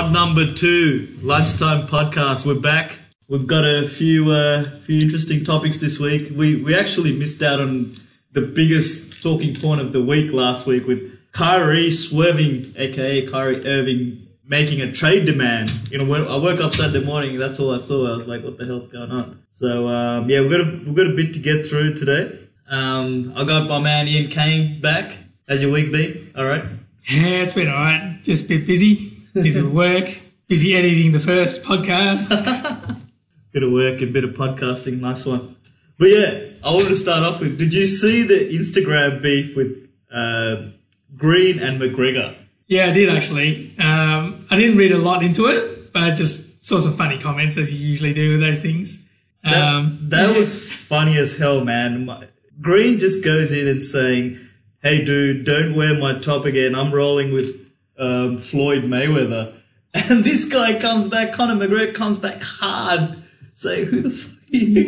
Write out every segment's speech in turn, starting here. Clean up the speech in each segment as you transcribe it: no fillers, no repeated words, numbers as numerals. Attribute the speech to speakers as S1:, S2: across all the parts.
S1: Pod number 2, Lunchtime Podcast. We're back. We've got a few interesting topics this week. We actually missed out on the biggest talking point of the week last week with Kyrie swerving, aka Kyrie Irving, making a trade demand. You know, when I woke up Saturday morning, that's all I saw. I was like, what the hell's going on? So, we've got a bit to get through today. I got my man Ian Kane back. How's your week been? All right?
S2: Yeah, it's been all right. Just a bit busy. Busy with work. Busy editing the first podcast.
S1: Bit of work, a bit of podcasting. Nice one. But yeah, I wanted to start off with, did you see the Instagram beef with Green and McGregor?
S2: Yeah, I did actually. I didn't read a lot into it, but I just saw some funny comments as you usually do with those things.
S1: That was funny as hell, man. Green just goes in and saying, hey dude, don't wear my top again. I'm rolling with Floyd Mayweather. And this guy comes back, Conor McGregor comes back hard, saying, who the fuck are you,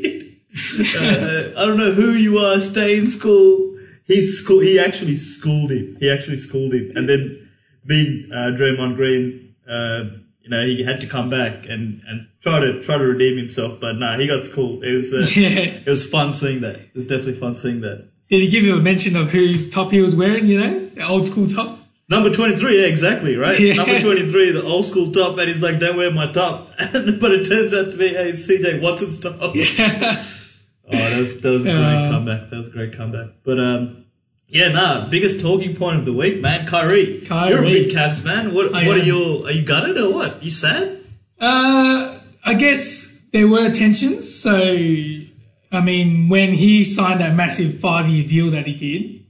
S1: kid? I don't know who you are, stay in school. He actually schooled him. And then being Draymond Green, he had to come back and try to redeem himself. But no, he got schooled. It was It was fun seeing that. It was definitely fun seeing that.
S2: Did he give you a mention of whose top he was wearing, the old school top?
S1: Number 23, yeah, exactly, right?
S2: Yeah.
S1: Number 23, the old school top, and he's like, don't wear my top. But it turns out to be, hey, it's CJ Watson's top.
S2: Yeah.
S1: That was a great comeback. That was a great comeback. But, biggest talking point of the week, man, Kyrie. You're a big Cavs fan. Are you gutted or what? You sad?
S2: I guess there were tensions. So, I mean, when he signed that massive 5-year deal that he did,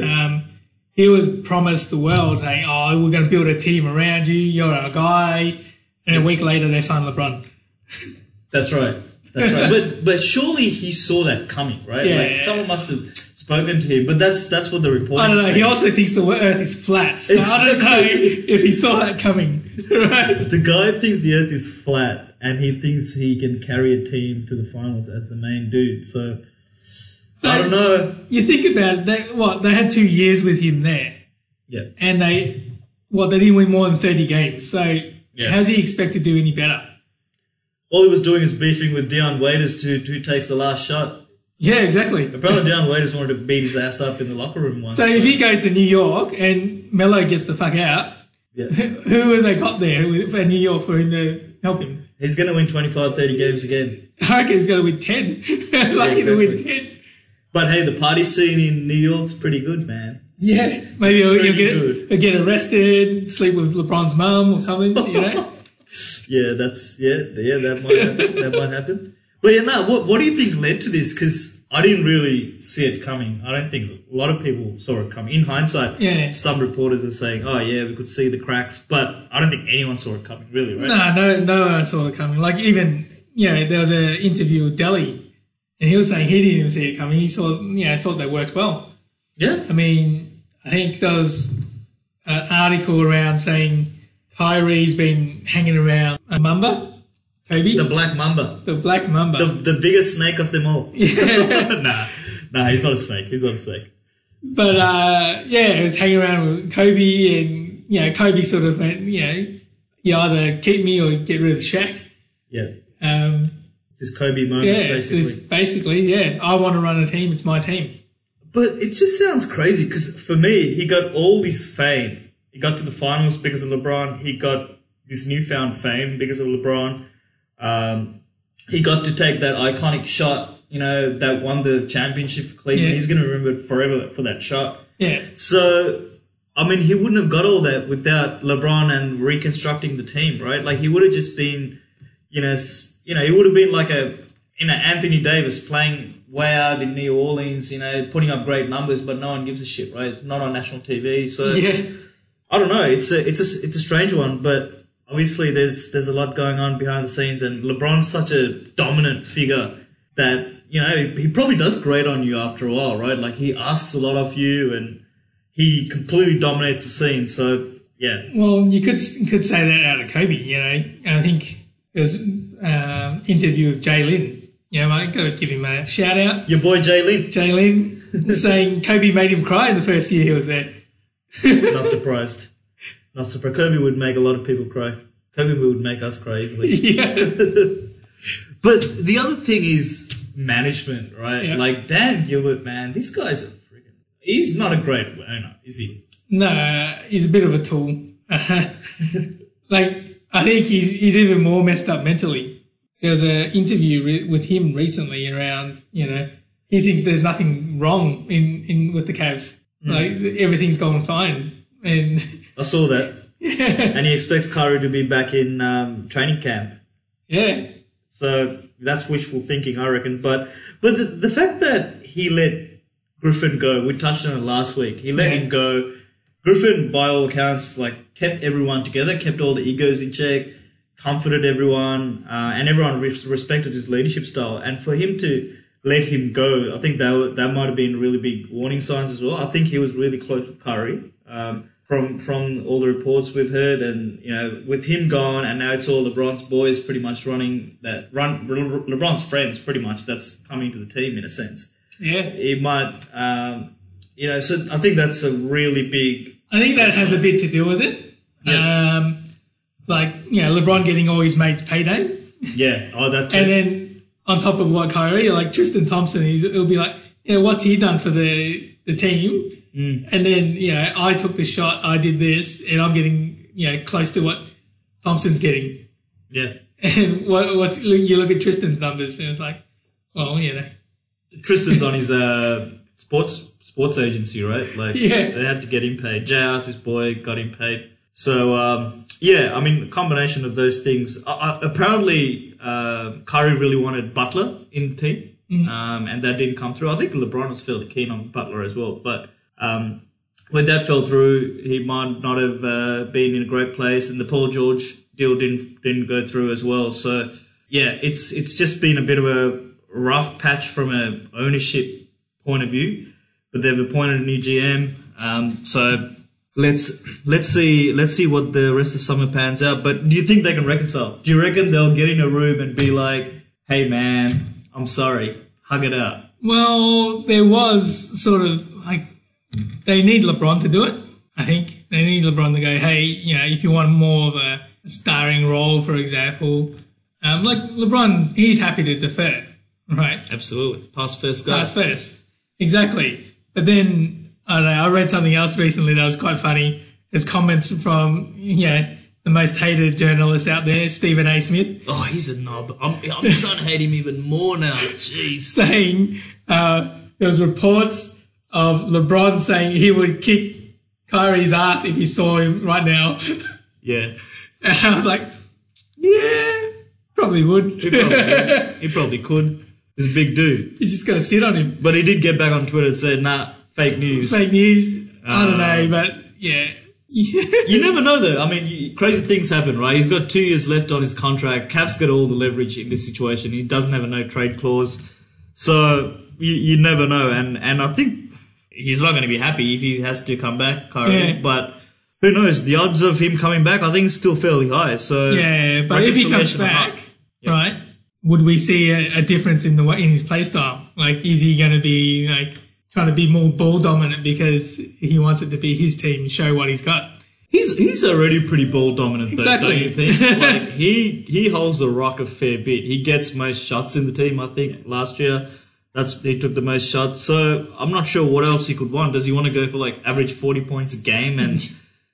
S2: he was promised the world saying, we're going to build a team around you. You're our guy. And a week later, they signed LeBron.
S1: That's right. But surely he saw that coming, right?
S2: Yeah.
S1: Someone must have spoken to him. But that's what the report is.
S2: I don't know. He also thinks the earth is flat. So I don't know if he saw that coming. Right?
S1: The guy thinks the earth is flat and he thinks he can carry a team to the finals as the main dude. So I don't know.
S2: You think about it, they had 2 years with him there.
S1: Yeah.
S2: And they didn't win more than 30 games. So how's he expect to do any better?
S1: All he was doing is beefing with Dion Waiters to who takes the last shot.
S2: Yeah, exactly.
S1: Apparently Dion Waiters wanted to beat his ass up in the locker room once.
S2: So if he goes to New York and Melo gets the fuck out, who have they got there for New York for him to help him?
S1: He's going to win 25, 30 games again.
S2: I reckon he's going to win 10. Lucky to win 10.
S1: But hey, the party scene in New York's pretty good, man.
S2: Yeah, maybe he'll get arrested, sleep with LeBron's mum or something,
S1: that might happen. But what do you think led to this? Because I didn't really see it coming. I don't think a lot of people saw it coming. In hindsight, some reporters are saying, we could see the cracks, but I don't think anyone saw it coming, really, right?
S2: No one saw it coming. Like even, there was an interview with Delhi, and he was saying he didn't even see it coming. He saw, thought they worked well.
S1: Yeah.
S2: I mean, I think there was an article around saying Kyrie's been hanging around a Mamba. Kobe?
S1: The Black Mamba.
S2: The Black Mamba.
S1: The biggest snake of them all.
S2: Yeah.
S1: Nah, he's not a snake.
S2: But, he was hanging around with Kobe and, Kobe sort of went, you either keep me or get rid of Shaq.
S1: Yeah. It's his Kobe moment,
S2: basically. I want to run a team. It's my team.
S1: But it just sounds crazy because for me, he got all this fame. He got to the finals because of LeBron. He got this newfound fame because of LeBron. He got to take that iconic shot, that won the championship for Cleveland. Yeah. He's going to remember it forever for that shot.
S2: Yeah.
S1: So, I mean, he wouldn't have got all that without LeBron and reconstructing the team, right? Like, he would have just been, he would have been like Anthony Davis playing way out in New Orleans, putting up great numbers, but no one gives a shit, right? It's not on national TV. So, I don't know. It's a strange one, but obviously there's a lot going on behind the scenes, and LeBron's such a dominant figure that, he probably does grate on you after a while, right? Like, he asks a lot of you and he completely dominates the scene. So, yeah.
S2: Well, you could say that out of Kobe, I think there's interview with Jay Lin. Mate, got to give him a shout out.
S1: Your boy Jay Lin.
S2: Saying Kobe made him cry in the first year he was there.
S1: Not surprised. Not surprised. Kobe would make a lot of people cry. Kobe would make us cry easily.
S2: Yeah.
S1: But the other thing is management, right?
S2: Yeah.
S1: Like Dan Gilbert, man, this guy's he's not a great owner, is he?
S2: No, he's a bit of a tool. Like, I think he's even more messed up mentally. There was an interview with him recently around, you know, he thinks there's nothing wrong in with the Cavs. Like, everything's going fine. And
S1: I saw that.
S2: yeah.
S1: And he expects Kyrie to be back in training camp.
S2: Yeah.
S1: So that's wishful thinking, I reckon. But the fact that he let Griffin go, we touched on it last week. He let him go. Griffin, by all accounts, like kept everyone together, kept all the egos in check, comforted everyone, and everyone respected his leadership style. And for him to let him go, I think that might have been really big warning signs as well. I think he was really close with Curry. From all the reports we've heard, and you know, with him gone, and now it's all LeBron's boys pretty much running that run. LeBron's friends pretty much that's coming to the team in a sense.
S2: Yeah.
S1: It might, you know. So I think that's a really big.
S2: I think that has a bit to do with it.
S1: Yeah.
S2: Like, you know, LeBron getting all his mates payday.
S1: Yeah. Oh, that too.
S2: And then on top of what Kyrie, like Tristan Thompson, it'll be like, you know, what's he done for the team? And then, you know, I took the shot, I did this, and I'm getting, you know, close to what Thompson's getting.
S1: Yeah.
S2: And you look at Tristan's numbers, and it's like, well, you know.
S1: Tristan's on his sports agency, right? Like,
S2: yeah.
S1: They had to get him paid. JR's his boy, got him paid. So, yeah, I mean, a combination of those things. Apparently, Kyrie really wanted Butler in the team, and that didn't come through. I think LeBron was fairly keen on Butler as well, but when that fell through, he might not have been in a great place, and the Paul George deal didn't go through as well. So, yeah, it's just been a bit of a rough patch from an ownership point of view, but they've appointed a new GM, so. Let's see what the rest of summer pans out. But do you think they can reconcile? Do you reckon they'll get in a room and be like, "Hey man, I'm sorry, hug it out"?
S2: Well, there was sort of like they need LeBron to do it. I think they need LeBron to go, "Hey, you know, if you want more of a starring role, for example, like LeBron, he's happy to defer, right?
S1: Absolutely, pass first, guy.
S2: Pass first, exactly. But then." I don't know, I read something else recently that was quite funny. There's comments from, you know, the most hated journalist out there, Stephen A. Smith.
S1: Oh, he's a knob. I'm starting to hate him even more now. Jeez.
S2: Saying, there was reports of LeBron saying he would kick Kyrie's ass if he saw him right now.
S1: Yeah.
S2: And I was like, yeah, probably would.
S1: He probably could. He's a big dude.
S2: He's just going to sit on him.
S1: But he did get back on Twitter and say, nah, fake news.
S2: Fake news. I don't know, but yeah.
S1: You never know though. I mean, crazy things happen, right? He's got 2 years left on his contract. Cav's got all the leverage in this situation. He doesn't have a no trade clause. So you never know. And I think he's not going to be happy if he has to come back, Kyrie.
S2: Yeah.
S1: But who knows? The odds of him coming back, I think, is still fairly high. So
S2: yeah, but if he comes back, right, would we see a difference in his play style? Like, is he going to be like trying to be more ball dominant because he wants it to be his team and show what he's got?
S1: He's already pretty ball dominant,
S2: exactly.
S1: Though, don't you think? Like he holds the rock a fair bit. He gets most shots in the team. I think last year he took the most shots. So I'm not sure what else he could want. Does he want to go for like average 40 points a game and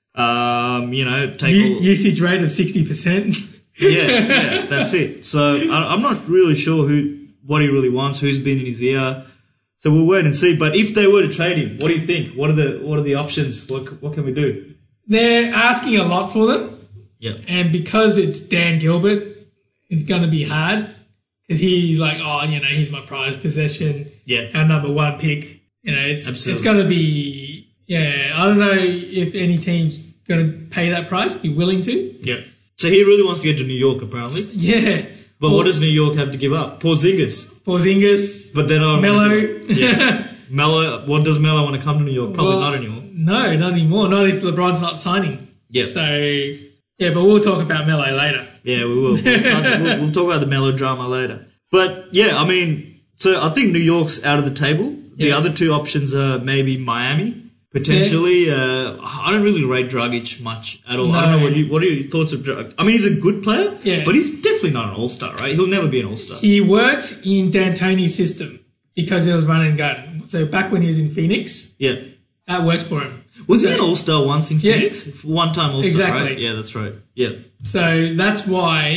S1: you know, take
S2: usage rate of 60%?
S1: yeah, that's it. So I'm not really sure what he really wants, who's been in his ear. So we'll wait and see. But if they were to trade him, what do you think? What are the options? What can we do?
S2: They're asking a lot for them.
S1: Yeah.
S2: And because it's Dan Gilbert, it's going to be hard because he's like, oh, you know, he's my prized possession.
S1: Yeah.
S2: Our number one pick. You know, it's going to be, yeah, I don't know if any team's going to pay that price, be willing to.
S1: Yeah. So he really wants to get to New York, apparently.
S2: Yeah.
S1: But what does New York have to give up? Porzingis. But they're not.
S2: Melo.
S1: Yeah. Melo. What does Melo want to come to New York? Probably not anymore.
S2: No, not anymore. Not if LeBron's not signing.
S1: Yeah.
S2: So, yeah, but we'll talk about Melo later.
S1: Yeah, we will. We'll talk about the Melo drama later. But, yeah, I mean, so I think New York's out of the table. The other two options are maybe Miami. potentially. I don't really rate Dragic much at all.
S2: No.
S1: I don't know what are your thoughts of Dragic? I mean, he's a good player, but he's definitely not an all-star, right? He'll never be an all-star.
S2: He worked in D'Antoni's system because it was run and gun. So back when he was in Phoenix, that worked for him.
S1: Was he an all-star once in Phoenix? One-time all-star,
S2: exactly.
S1: Right? Yeah, that's right. Yeah.
S2: So that's why,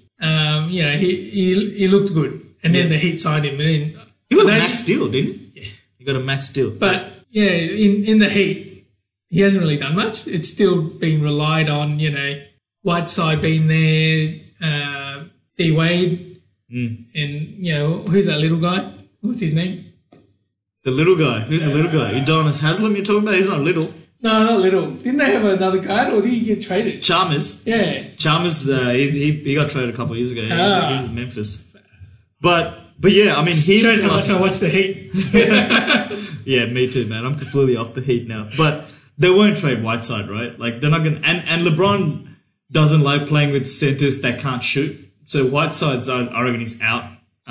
S2: he looked good. And then the Heat signed him. And
S1: he got a max deal, didn't he? Yeah. He got a max deal.
S2: But, in the Heat, he hasn't really done much. It's still been relied on, Whiteside being there, D. Wade, and, who's that little guy? What's his name?
S1: The little guy. Who's the little guy? Udonis Haslem you're talking about? He's not little.
S2: No, not little. Didn't they have another guy, or did he get traded?
S1: Chalmers.
S2: Yeah.
S1: Chalmers, he got traded a couple of years ago. He's in Memphis. But yeah, I mean, he
S2: shows how much I watch the Heat.
S1: Yeah, me too, man. I'm completely off the Heat now. But they won't trade Whiteside, right? Like, they're not going to... And LeBron doesn't like playing with centers that can't shoot. So Whiteside's, I reckon he's out.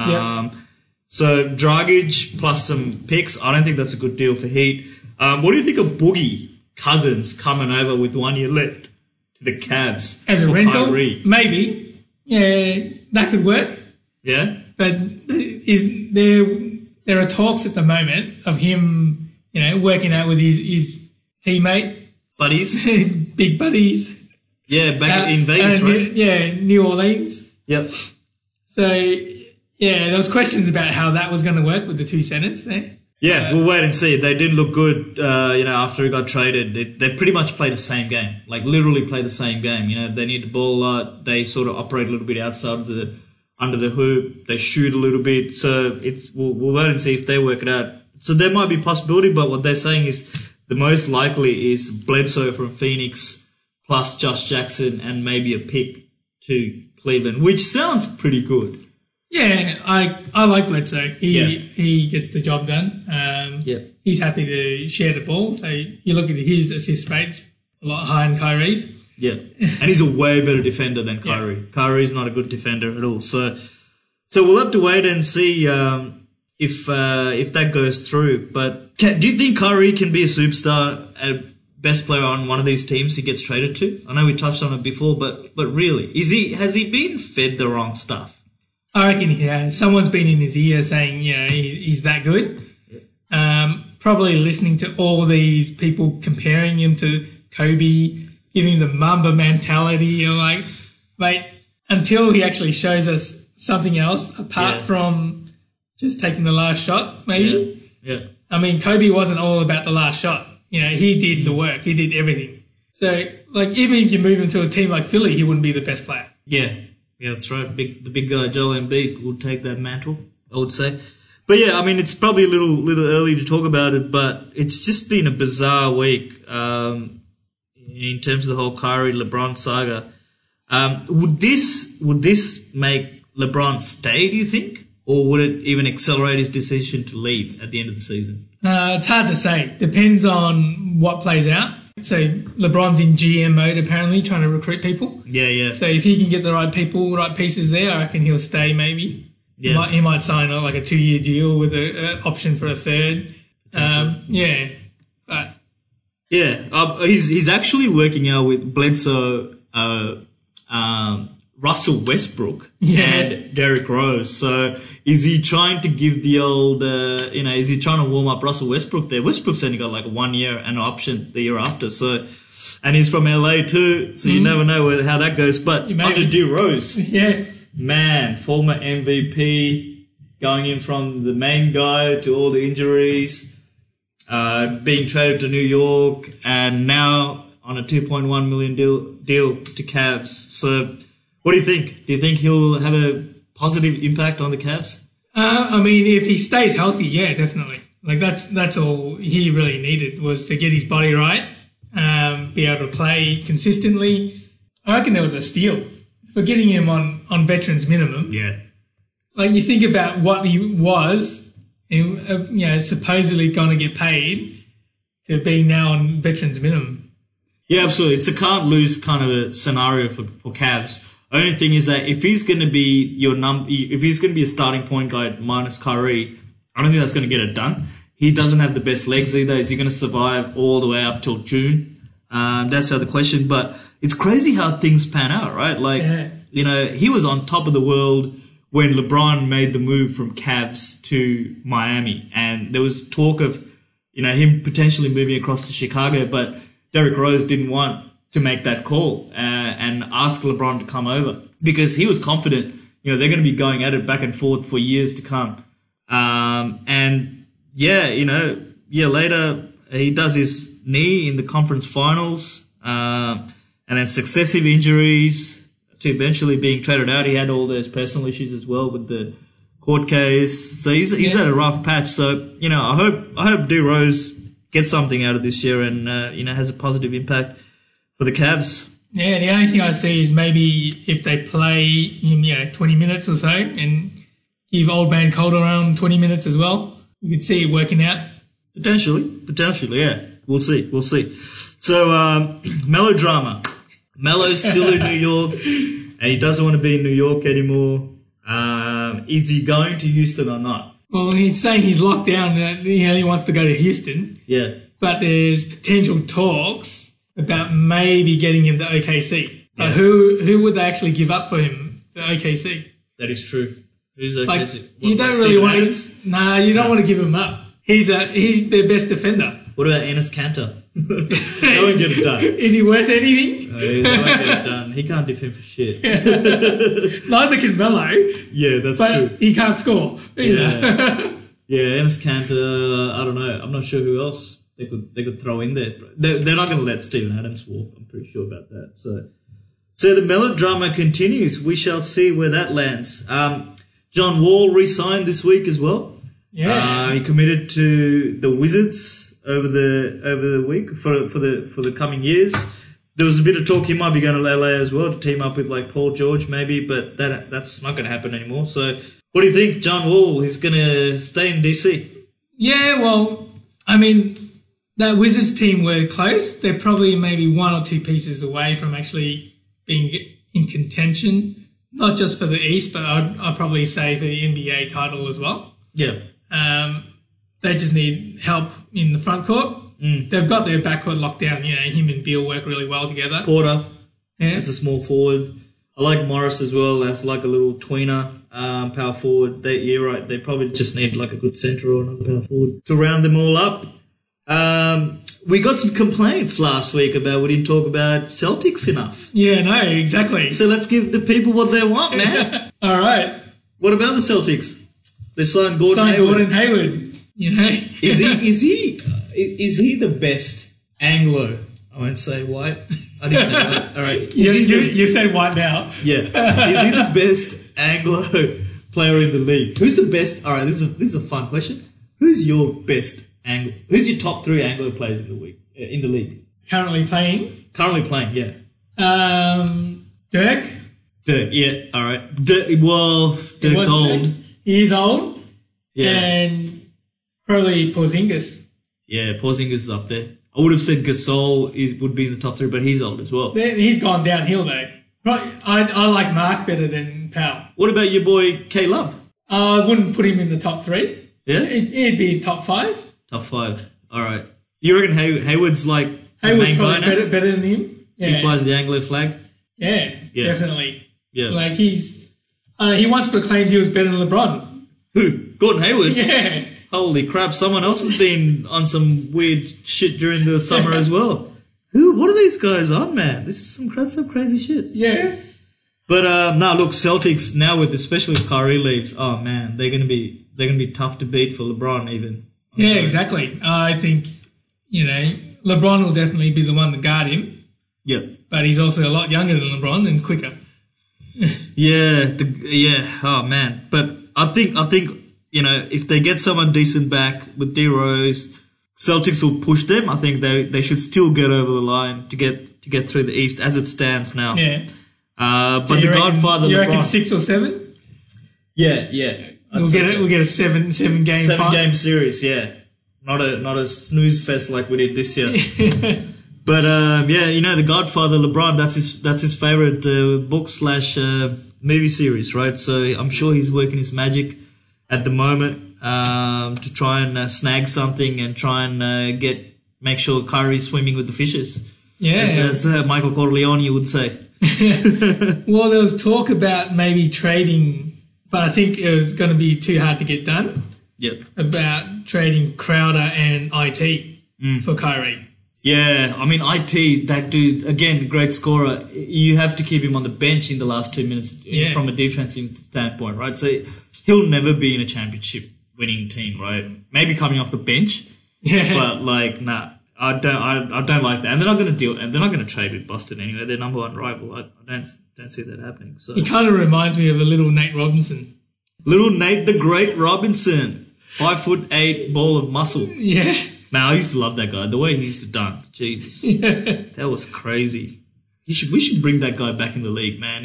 S1: So Dragic plus some picks, I don't think that's a good deal for Heat. What do you think of Boogie Cousins coming over with 1 year left to the Cavs
S2: as a rental?
S1: Kyrie?
S2: Maybe. Yeah, that could work.
S1: Yeah?
S2: But there are talks at the moment of him, working out with his teammate.
S1: Buddies?
S2: Big buddies.
S1: Yeah, back in Vegas, right?
S2: New Orleans.
S1: Yep.
S2: So, there was questions about how that was going to work with the two centers there.
S1: Yeah, we'll wait and see. They didn't look good, after he got traded. They pretty much play the same game, like literally play the same game. They need the ball a lot. They sort of operate a little bit outside of under the hoop. They shoot a little bit. So we'll wait and see if they work it out. So there might be a possibility, but what they're saying is the most likely is Bledsoe from Phoenix plus Josh Jackson and maybe a pick to Cleveland, which sounds pretty good.
S2: Yeah, I like Bledsoe. He gets the job done. He's happy to share the ball. So you look at his assist rates, a lot higher than Kyrie's.
S1: Yeah, and he's a way better defender than Kyrie. Yeah. Kyrie's not a good defender at all. So we'll have to wait and see if that goes through. But do you think Kyrie can be a superstar, a best player on one of these teams he gets traded to? I know we touched on it before, but really, has he been fed the wrong stuff?
S2: I reckon he has. Someone's been in his ear saying, he's that good. Probably listening to all these people comparing him to Kobe, giving the Mamba mentality. You're like, mate, until he actually shows us something else apart from just taking the last shot, maybe.
S1: Yeah.
S2: I mean, Kobe wasn't all about the last shot. He did the work. He did everything. So, even if you move him to a team like Philly, he wouldn't be the best player.
S1: Yeah. Yeah, that's right. The big guy, Joel Embiid, would take that mantle, I would say. But yeah, I mean, it's probably a little early to talk about it, but it's just been a bizarre week in terms of the whole Kyrie LeBron saga. Would this make LeBron stay, do you think? Or would it even accelerate his decision to leave at the end of the season?
S2: It's hard to say. Depends on what plays out. So LeBron's in GM mode apparently, trying to recruit people.
S1: Yeah.
S2: So if he can get the right pieces there, I reckon he'll stay maybe. Yeah. He might sign a 2-year deal with an option for a third.
S1: He's actually working out with Bledsoe, Russell Westbrook and Derrick Rose. So is he trying to give the old, is he trying to warm up Russell Westbrook there? Westbrook's only got 1 year and an option the year after. So, and he's from LA too. So you never know how that goes. But under D Rose, man, former MVP, going in from the main guy to all the injuries, being traded to New York, and now on a $2.1 million deal to Cavs. So, what do you think? Do you think he'll have a positive impact on the Cavs?
S2: I mean, if he stays healthy, yeah, definitely. That's all he really needed, was to get his body right, be able to play consistently. I reckon there was a steal for getting him on veterans minimum.
S1: Yeah.
S2: You think about what he was, supposedly going to get paid, to being now on veterans minimum.
S1: Yeah, absolutely. It's a can't lose kind of a scenario for Cavs. Only thing is that if he's going to be if he's going to be a starting point guard minus Kyrie, I don't think that's going to get it done. He doesn't have the best legs either. Is he going to survive all the way up till June? That's the other question. But it's crazy how things pan out, right? Like, you know, he was on top of the world when LeBron made the move from Cavs to Miami. And there was talk of, you know, him potentially moving across to Chicago, but Derrick Rose didn't want to make that call and ask LeBron to come over because he was confident, you know, they're going to be going at it back and forth for years to come. And yeah, you know, year later, he does his knee in the conference finals, and then successive injuries to eventually being traded out. He had all those personal issues as well with the court case. So he's had a rough patch. So, you know, I hope D Rose gets something out of this year and, you know, has a positive impact for the Cavs.
S2: Yeah, the only thing I see is maybe if they play him, 20 minutes or so and give Old Man Calderon 20 minutes as well, you could see it working out.
S1: Potentially, yeah. We'll see. So, melodrama. Melo's still in New York and he doesn't want to be in New York anymore. Is he going to Houston or not?
S2: Well, he's saying he's locked down that he only wants to go to Houston.
S1: Yeah.
S2: But there's potential talks about maybe getting him to OKC.
S1: Yeah.
S2: Who would they actually give up for him to OKC?
S1: That is true. Who's OKC?
S2: Like, you don't really want to. Nah, you don't want to give him up. He's their best defender.
S1: What about Enes Kanter? That won't get it done.
S2: Is he worth anything?
S1: No, he won't get it done. He can't defend for shit.
S2: Neither can Melo.
S1: Yeah, that's
S2: but
S1: true.
S2: He can't score either.
S1: Yeah, Enes Kanter. I don't know. I'm not sure who else they could throw in there. They're not going to let Steven Adams walk. I'm pretty sure about that. So the melodrama continues. We shall see where that lands. John Wall re-signed this week as well.
S2: Yeah,
S1: he committed to the Wizards over the week for the coming years. There was a bit of talk he might be going to LA as well to team up with like Paul George maybe, but that's not going to happen anymore. So, what do you think, John Wall? He's going to stay in DC?
S2: Yeah, well, I mean, that Wizards team were close. They're probably maybe one or two pieces away from actually being in contention, not just for the East, but I'd probably say for the NBA title as well.
S1: Yeah.
S2: They just need help in the front court. They've got their backcourt locked down. You know, him and Beal work really well together.
S1: Porter,
S2: yeah,
S1: as a small forward. I like Morris as well. That's like a little tweener, power forward. You're right. They probably just need like a good centre or another power forward to round them all up. We got some complaints last week about we didn't talk about Celtics enough.
S2: Yeah, no, exactly.
S1: So let's give the people what they want, man.
S2: All right.
S1: What about the Celtics? They signed Gordon Hayward.
S2: You know,
S1: is he the best Anglo? I won't say white. I didn't say white. All right.
S2: You said white now.
S1: Yeah. Is he the best Anglo player in the league? Who's the best? All right. This is a fun question. Who's your best Anglo? Who's your top 3 Anglo players in the league?
S2: Currently playing.
S1: Yeah.
S2: Dirk.
S1: Yeah. All right. Dirk's old.
S2: He is old.
S1: Yeah.
S2: And probably Porzingis.
S1: Yeah, Porzingis is up there. I would have said Gasol would be in the top 3, but he's old as well.
S2: He's gone downhill though. I like Mark better than Powell.
S1: What about your boy K Love?
S2: I wouldn't put him in the top 3.
S1: Yeah?
S2: He'd be in top 5.
S1: Top 5. All right. You reckon Hayward's like
S2: Hayward's
S1: main guy
S2: probably
S1: now?
S2: better than him? Yeah.
S1: He flies the Anglo flag?
S2: Yeah, definitely.
S1: Yeah.
S2: Like he once proclaimed he was better than LeBron.
S1: Who? Gordon Hayward?
S2: Yeah.
S1: Holy crap, someone else has been on some weird shit during the summer as well. What are these guys on, man? This is some crazy shit.
S2: Yeah.
S1: But look, Celtics now especially if Kyrie leaves, oh man, they're gonna be tough to beat for LeBron even.
S2: Yeah, exactly. I think, LeBron will definitely be the one to guard him.
S1: Yep.
S2: But he's also a lot younger than LeBron and quicker.
S1: Yeah. Oh man. But I think if they get someone decent back with D Rose, Celtics will push them. I think they should still get over the line to get through the East as it stands now.
S2: Yeah.
S1: But the Godfather,
S2: you
S1: LeBron.
S2: reckon 6 or 7?
S1: Yeah.
S2: We'll get a seven game
S1: series. Yeah. Not a snooze fest like we did this year. But the Godfather, LeBron. That's his favorite book / movie series, right? So I'm sure he's working his magic at the moment to try and snag something and try and make sure Kyrie's swimming with the fishes.
S2: Yeah.
S1: As Michael Corleone would say.
S2: Well, there was talk about maybe trading, but I think it was going to be too hard to get done.
S1: Yep.
S2: About trading Crowder and IT for Kyrie.
S1: Yeah, I mean, IT, that dude, again, great scorer. You have to keep him on the bench in the last 2 minutes from a defensive standpoint, right? So he'll never be in a championship winning team, right? Maybe coming off the bench, but like, nah. I don't like that, and they're not going to trade with Boston anyway. They're number one rival. I don't see that happening. So
S2: he kind of reminds me of a little Nate Robinson.
S1: Little Nate the Great Robinson, 5'8" ball of muscle.
S2: Yeah.
S1: Man, I used to love that guy. The way he used to dunk, Jesus, that was crazy. We should bring that guy back in the league, man.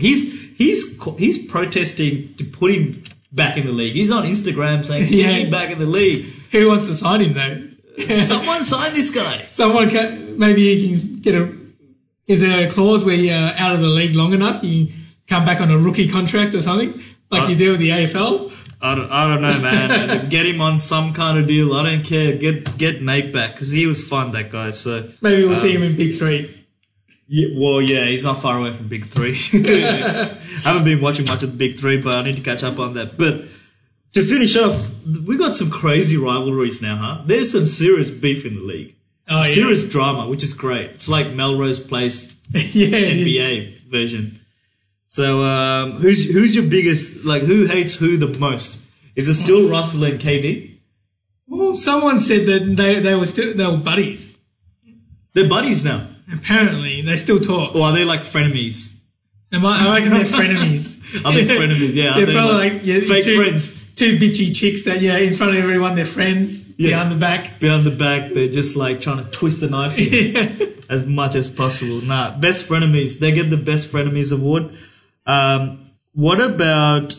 S1: He's protesting to put him back in the league. He's on Instagram saying, "Get me back in the league."
S2: Who wants to sign him though?
S1: Someone sign this guy.
S2: Maybe you can get is there a clause where you're out of the league long enough, you can come back on a rookie contract or something, like you do with the AFL?
S1: I don't know, man. Get him on some kind of deal. I don't care. Get Nate back, because he was fun, that guy. So
S2: maybe we'll see him in Big 3.
S1: Yeah, he's not far away from Big 3. I haven't been watching much of the Big 3, but I need to catch up on that. But to finish off, we got some crazy rivalries now, huh? There's some serious beef in the league.
S2: Oh, yeah.
S1: Serious drama, which is great. It's like Melrose Place NBA version. So, who's your biggest, like, who hates who the most? Is it still Russell and KD?
S2: Well, someone said that they were buddies.
S1: They're buddies now.
S2: Apparently, they still talk.
S1: Or are they like frenemies?
S2: I reckon they're frenemies.
S1: Are they frenemies? Yeah,
S2: they're probably like
S1: fake friends.
S2: Two bitchy chicks that, in front of everyone, they're friends. Behind the back.
S1: Behind the back, they're just like trying to twist the knife in as much as possible. Nah, best frenemies. They get the best frenemies award. What about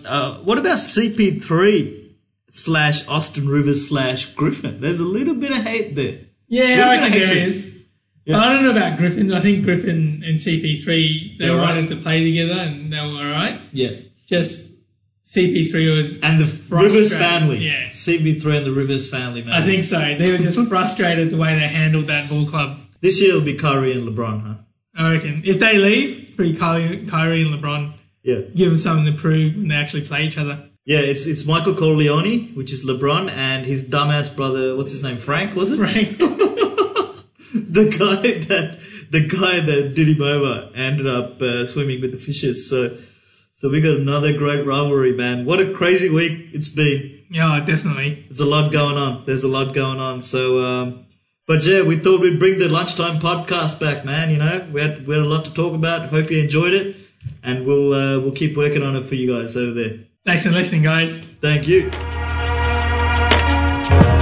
S1: CP3 / Austin Rivers / Griffin? There's a little bit of hate there.
S2: Yeah, I reckon there is. Yeah. I don't know about Griffin. I think Griffin and CP3, they wanted to play together and they were alright.
S1: Yeah.
S2: Just CP3 was...
S1: And the Rivers family.
S2: Yeah.
S1: CP3 and the Rivers family, man.
S2: I think so. They were just frustrated the way they handled that ball club.
S1: This year it'll be Kyrie and LeBron, huh?
S2: I reckon. If they leave, pretty Kyrie and LeBron.
S1: Yeah.
S2: Give them something to prove when they actually play each other.
S1: Yeah, it's Michael Corleone, which is LeBron, and his dumbass brother, what's his name, Frank, was it?
S2: Frank.
S1: The guy that did him over ended up swimming with the fishes. So we got another great rivalry, man. What a crazy week it's been.
S2: Yeah, definitely.
S1: There's a lot going on. So, but yeah, we thought we'd bring the lunchtime podcast back, man. You know, we had a lot to talk about. Hope you enjoyed it, and we'll keep working on it for you guys over there.
S2: Thanks for listening, guys.
S1: Thank you.